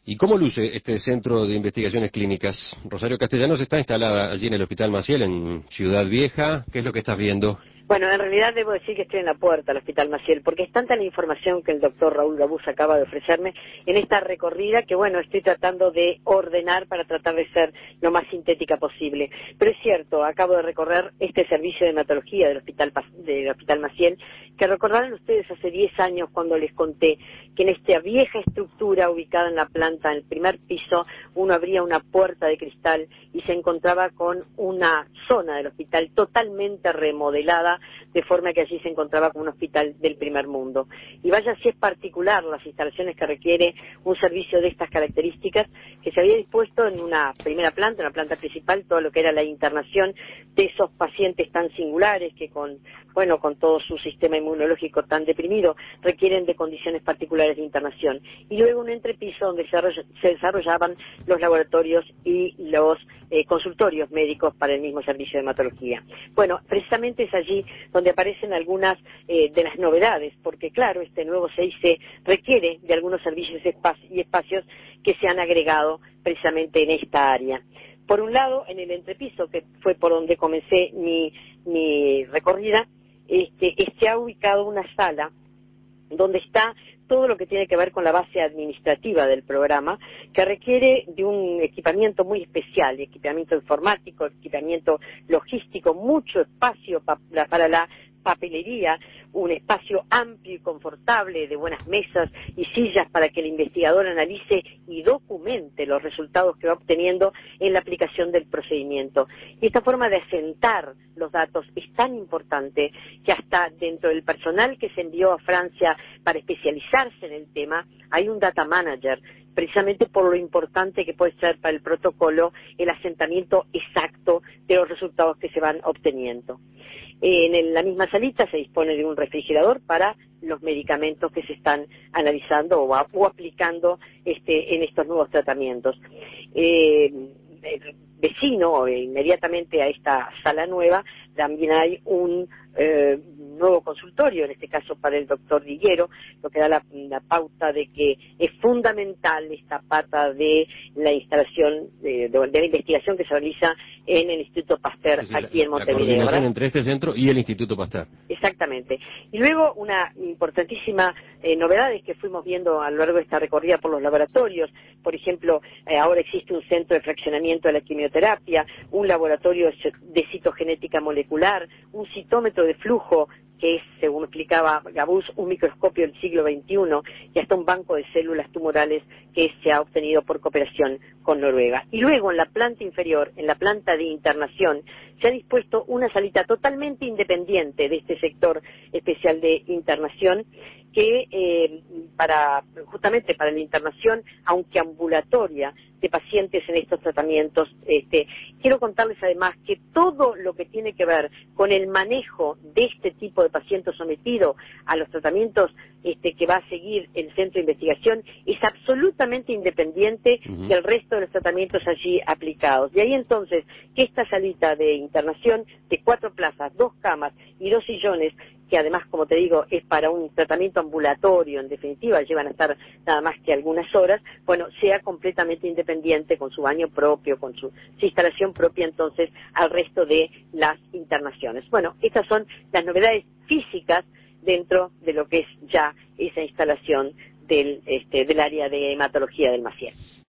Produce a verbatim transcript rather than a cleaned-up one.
¿Y cómo luce este centro de investigaciones clínicas? Rosario Castellanos está instalada allí en el Hospital Maciel, en Ciudad Vieja. ¿Qué es lo que estás viendo? Bueno, en realidad debo decir que estoy en la puerta del Hospital Maciel, porque es tanta la información que el doctor Raúl Gabús acaba de ofrecerme en esta recorrida que, bueno, estoy tratando de ordenar para tratar de ser lo más sintética posible. Pero es cierto, acabo de recorrer este servicio de hematología del Hospital, del Hospital Maciel, que recordarán ustedes hace diez años cuando les conté que en esta vieja estructura ubicada en la planta, en el primer piso, uno abría una puerta de cristal y se encontraba con una zona del hospital totalmente remodelada, de forma que allí se encontraba como un hospital del primer mundo. Y vaya si es particular las instalaciones que requiere un servicio de estas características, que se había dispuesto en una primera planta, en una planta principal, todo lo que era la internación de esos pacientes tan singulares que con, bueno, con todo su sistema inmunológico tan deprimido, requieren de condiciones particulares de internación. Y luego un entrepiso donde se desarrollaban los laboratorios y los eh, consultorios médicos para el mismo servicio de hematología. Bueno, precisamente es allí donde aparecen algunas eh, de las novedades, porque claro, este nuevo C I C requiere de algunos servicios y espacios que se han agregado precisamente en esta área. Por un lado, en el entrepiso, que fue por donde comencé mi, mi recorrida, este, se ha ubicado una sala donde está todo lo que tiene que ver con la base administrativa del programa, que requiere de un equipamiento muy especial, equipamiento informático, equipamiento logístico, mucho espacio pa para la papelería, un espacio amplio y confortable de buenas mesas y sillas para que el investigador analice y documente los resultados que va obteniendo en la aplicación del procedimiento. Y esta forma de asentar los datos es tan importante que hasta dentro del personal que se envió a Francia para especializarse en el tema, hay un data manager, precisamente por lo importante que puede ser para el protocolo el asentamiento exacto de los resultados que se van obteniendo. En la misma salita se dispone de un refrigerador para los medicamentos que se están analizando o, a, o aplicando este, en estos nuevos tratamientos. Eh, el vecino, inmediatamente a esta sala nueva, también hay un eh, nuevo consultorio, en este caso para el doctor Diguero, lo que da la, la pauta de que es fundamental esta pata de la instalación, de, de, de la investigación que se realiza en el Instituto Pasteur, sí, sí, aquí la, en Montevideo. La coordinación, ¿verdad? Entre este centro y el Instituto Pasteur. Exactamente. Y luego una importantísima eh, novedad es que fuimos viendo a lo largo de esta recorrida por los laboratorios. Por ejemplo, eh, ahora existe un centro de fraccionamiento de la quimioterapia, un laboratorio de citogenética molecular, un citómetro de flujo, que es, según explicaba Gabús, un microscopio del siglo veintiuno, y hasta un banco de células tumorales que se ha obtenido por cooperación con Noruega. Y luego, en la planta inferior, en la planta de internación, se ha dispuesto una salita totalmente independiente de este sector especial de internación, que eh, para justamente para la internación, aunque ambulatoria, de pacientes en estos tratamientos. Este, quiero contarles además que todo lo que tiene que ver con el manejo de este tipo de pacientes sometidos a los tratamientos este, que va a seguir el centro de investigación es absolutamente independiente uh-huh. del resto de los tratamientos allí aplicados. De ahí entonces que esta salita de internación de cuatro plazas, dos camas y dos sillones, que además, como te digo, es para un tratamiento ambulatorio, en definitiva, llevan a estar nada más que algunas horas, bueno, sea completamente independiente, con su baño propio, con su, su instalación propia, entonces, al resto de las internaciones. Bueno, estas son las novedades físicas dentro de lo que es ya esa instalación del, este, del área de hematología del Maciel.